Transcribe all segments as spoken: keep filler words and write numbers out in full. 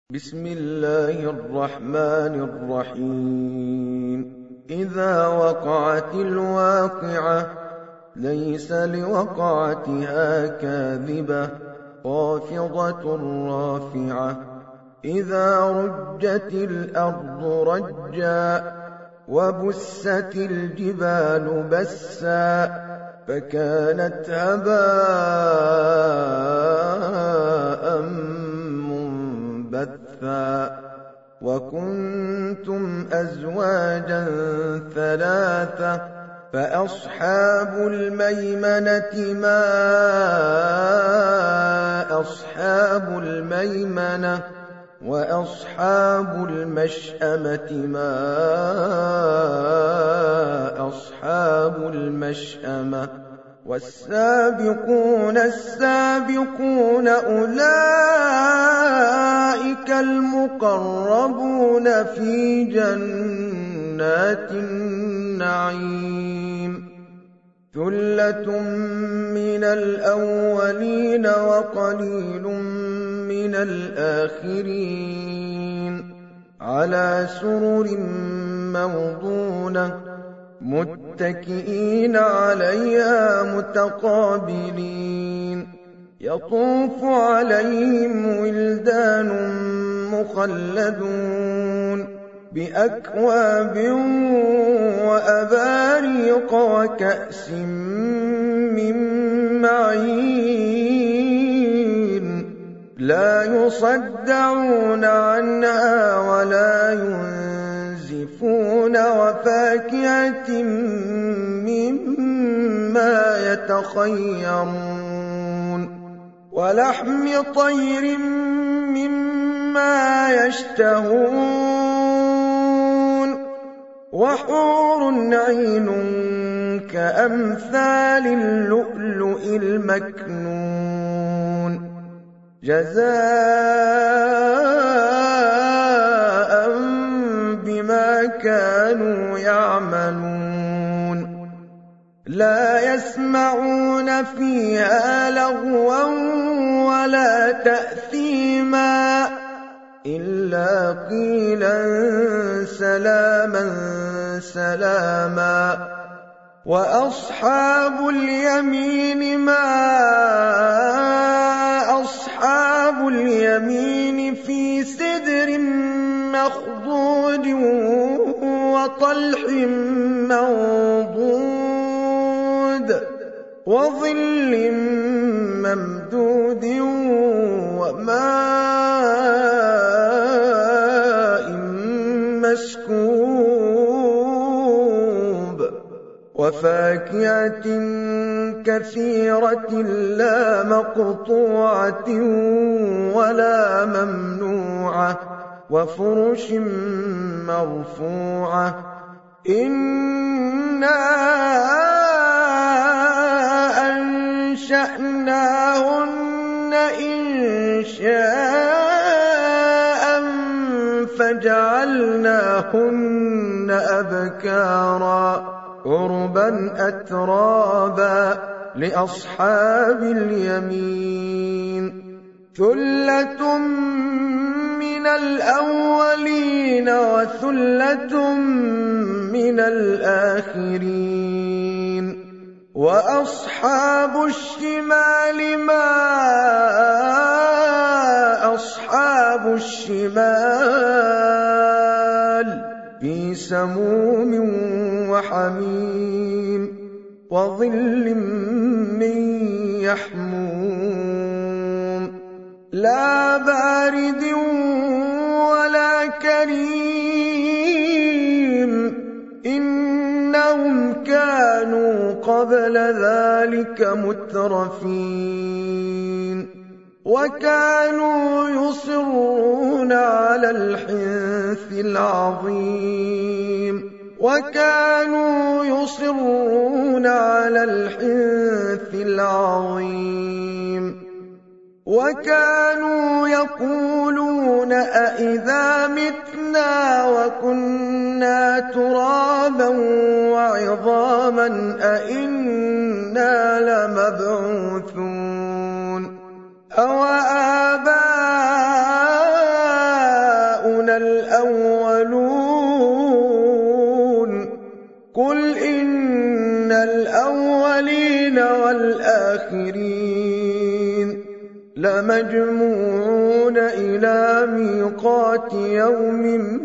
بسم الله الرحمن الرحيم إذا وقعت الواقعة ليس لوقعتها كاذبة خافضة رافعة إذا رجت الأرض رجا وبست الجبال بسا فكانت هباء منبثا وكنتم أزواجا ثلاثة فأصحاب الميمنة ما أصحاب الميمنة وأصحاب المشأمة ما أصحاب المشأمة والسابقون السابقون أولئك المقربون في جنات النعيم ثلة من الأولين وقليل من الآخرين على سرر موضونة متكئين عليها متقابلين يطوف عليهم ولدان مخلدون بأكواب وأباريق وكأس من معين لا يصدعون عنها ولا ينزفون وفاكهة مما يتخيرون ولحم طير مما يشتهون وحور عين كأمثال اللؤلؤ المكنون جزاء بما كانوا يعملون لا يسمعون فيها لغوا ولا تأثيما إلا قيلا سلاما سلاما وأصحاب اليمين ما أصحاب اليمين في سدر مخضود وطلح منضود وظل ممدود وماء مسكوب وفاكهة كثيرة لا مقطوعة ولا ممنوعة وفرش مرفوعة إنا أنشأناهن إنشاء فجعلناهن أبكارا عربا أترابا لأصحاب اليمين ثلة من الأولين وثلة من الآخرين وأصحاب الشمال ما أصحاب الشمال في سموم وحميم وظل من يحموم لا بارد ولا كريم إنهم كانوا قبل ذلك مترفين وكانوا يصرون على الحنث العظيم وكانوا يصرون على الحنث العظيم وكانوا يقولون أئذا متنا وكنا ترابا وعظاما أئنا لمبعوثون أَوَآبَاؤُنَا الأولون قل إن الأولين والآخرين لمجموعون إلى ميقات يوم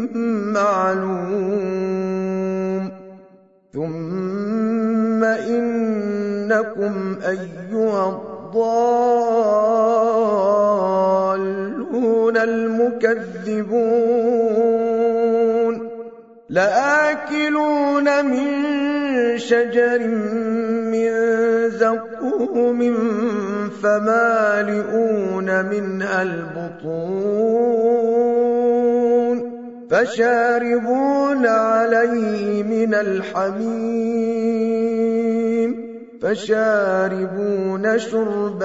معلوم ثم إنكم أيها الضالون المكذبون لآكلون من شجر من زقوم فمالئون منها البطون فشاربون عليه من الحميم فشاربون شرب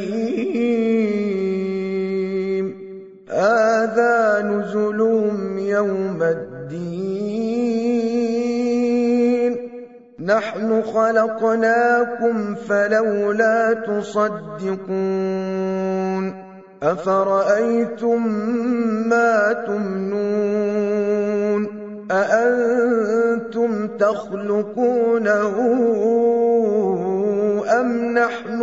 الهيم هذا نزلهم يوم الدين نحن خلقناكم فلولا تصدقون أفرأيتم ما تمنون أأنتم تخلقونه أم نحن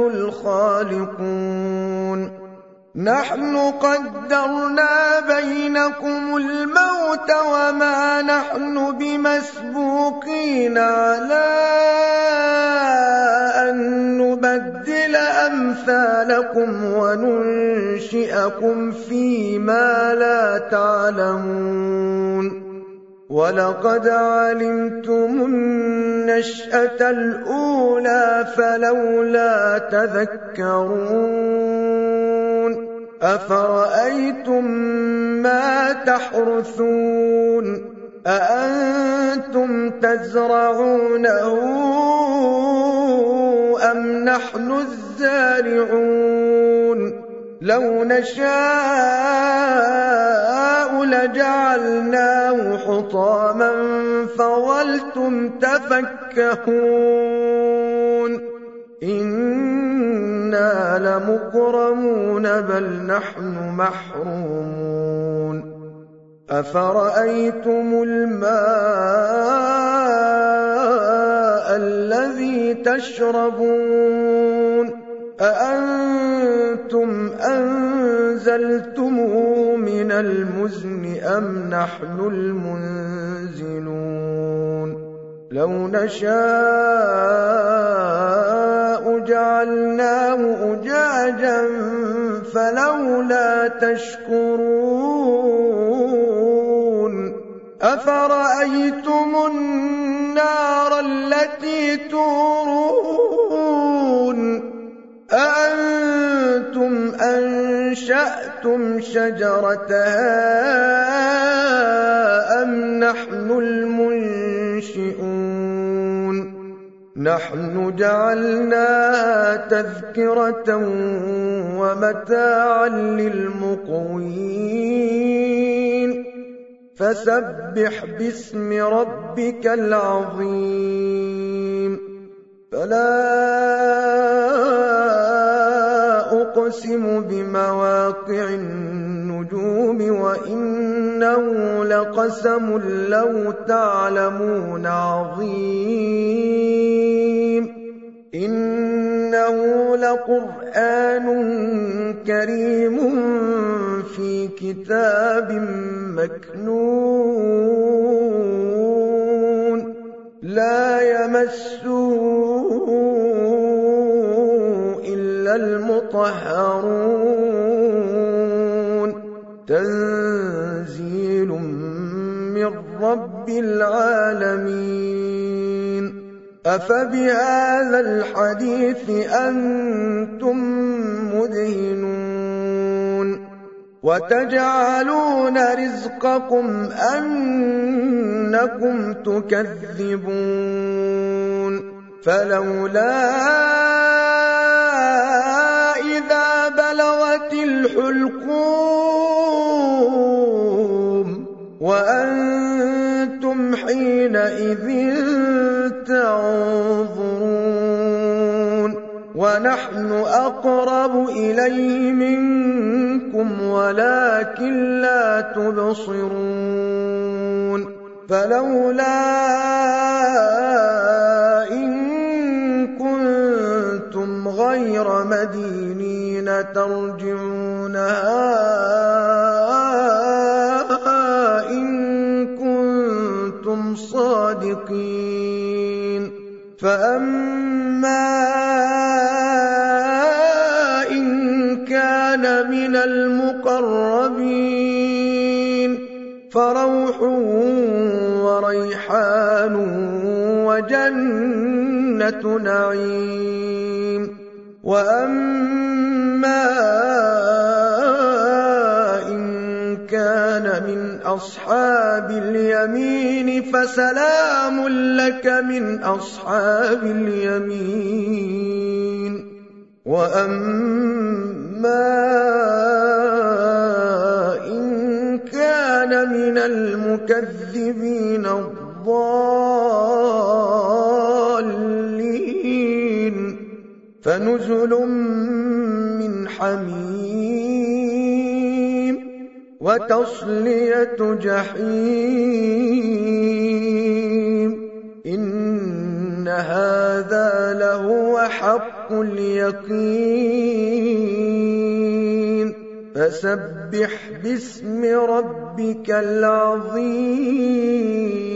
الخالقون نحن قدرنا بينكم الموت وما نحن بمسبوقين على أن نبدل أمثالكم وننشئكم فيما لا تعلمون ولقد علمتم النشأة الأولى فلولا تذكرون أفرأيتم ما تحرثون أأنتم تزرعونه أم نحن الزارعون لو نشاء لجعلناه حطاما فظلتم تفكهون إنا لمكرمون بل نحن محرومون أفرأيتم الماء الذي تشربون أأنتم أنزلتموه من المزن أم نحن المنزلون لو نشاء جعلناه أجاجا فلولا تشكرون أفرأيتم النار التي تورون أأنتم أنشأتم شجرتها أم نحن المنشئون نحن جعلناها تذكرة ومتاعا للمقوين فسبح باسم ربك العظيم فلا أقسم بمواقع النجوم وإنه لقسم لو تعلمون عظيم إنه لقرآن كريم في كتاب مكنون لا يمسه إلا المطهرون تنزيل من رب العالمين أفبهذا الحديث أنتم مدهنون وتجعلون رزقكم أنكم تكذبون فلولا إذا بلغت الحلقوم وأنتم حينئذ تنظرون ونحن أقرب إليه منكم ولكن لا تبصرون فلولا إن كنتم غير مدينين ترجعونها إن كنتم صادقين فأما إن كان من المقربين فروح وريحان وجنة نعيم وأما إن كان من أصحاب اليمين فسلام لك من أصحاب اليمين وأما إن كان من المكذبين الضالين فنزل من حميم وتصلية جحيم إن هذا لهو حق اليقين فسبح باسم ربك العظيم